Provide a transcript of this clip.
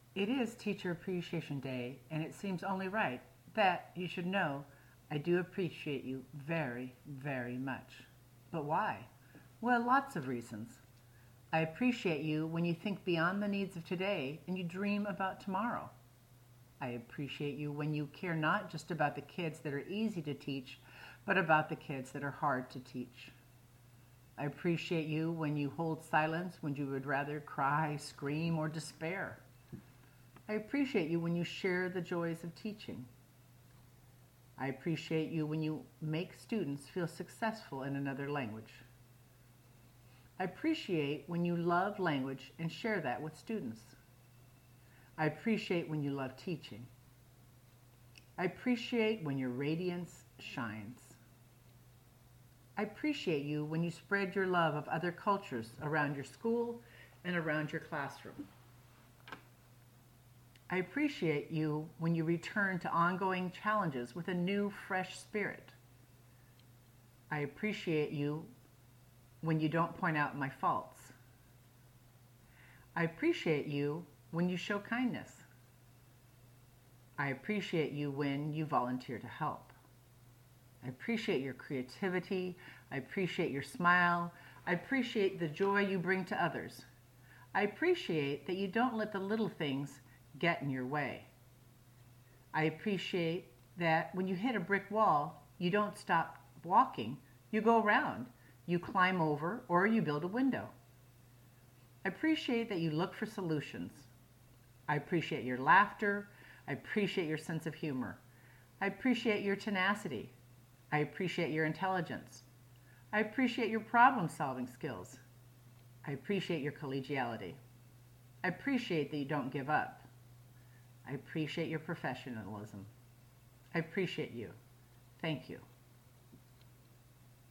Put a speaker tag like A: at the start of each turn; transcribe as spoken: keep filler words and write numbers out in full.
A: It is Teacher Appreciation Day, and it seems only right that you should know I do appreciate you very, very much. But why? Well, lots of reasons. I appreciate you when you think beyond the needs of today and you dream about tomorrow. I appreciate you when you care not just about the kids that are easy to teach, but about the kids that are hard to teach. I appreciate you when you hold silence when you would rather cry, scream, or despair. I appreciate you when you share the joys of teaching. I appreciate you when you make students feel successful in another language. I appreciate when you love language and share that with students. I appreciate when you love teaching. I appreciate when your radiance shines. I appreciate you when you spread your love of other cultures around your school and around your classroom. I appreciate you when you return to ongoing challenges with a new, fresh spirit. I appreciate you when you don't point out my faults. I appreciate you when you show kindness. I appreciate you when you volunteer to help. I appreciate your creativity. I appreciate your smile. I appreciate the joy you bring to others. I appreciate that you don't let the little things get in your way. I appreciate that when you hit a brick wall, you don't stop walking, you go around. You climb over or you build a window. I appreciate that you look for solutions. I appreciate your laughter. I appreciate your sense of humor. I appreciate your tenacity. I appreciate your intelligence. I appreciate your problem-solving skills. I appreciate your collegiality. I appreciate that you don't give up. I appreciate your professionalism. I appreciate you. Thank you.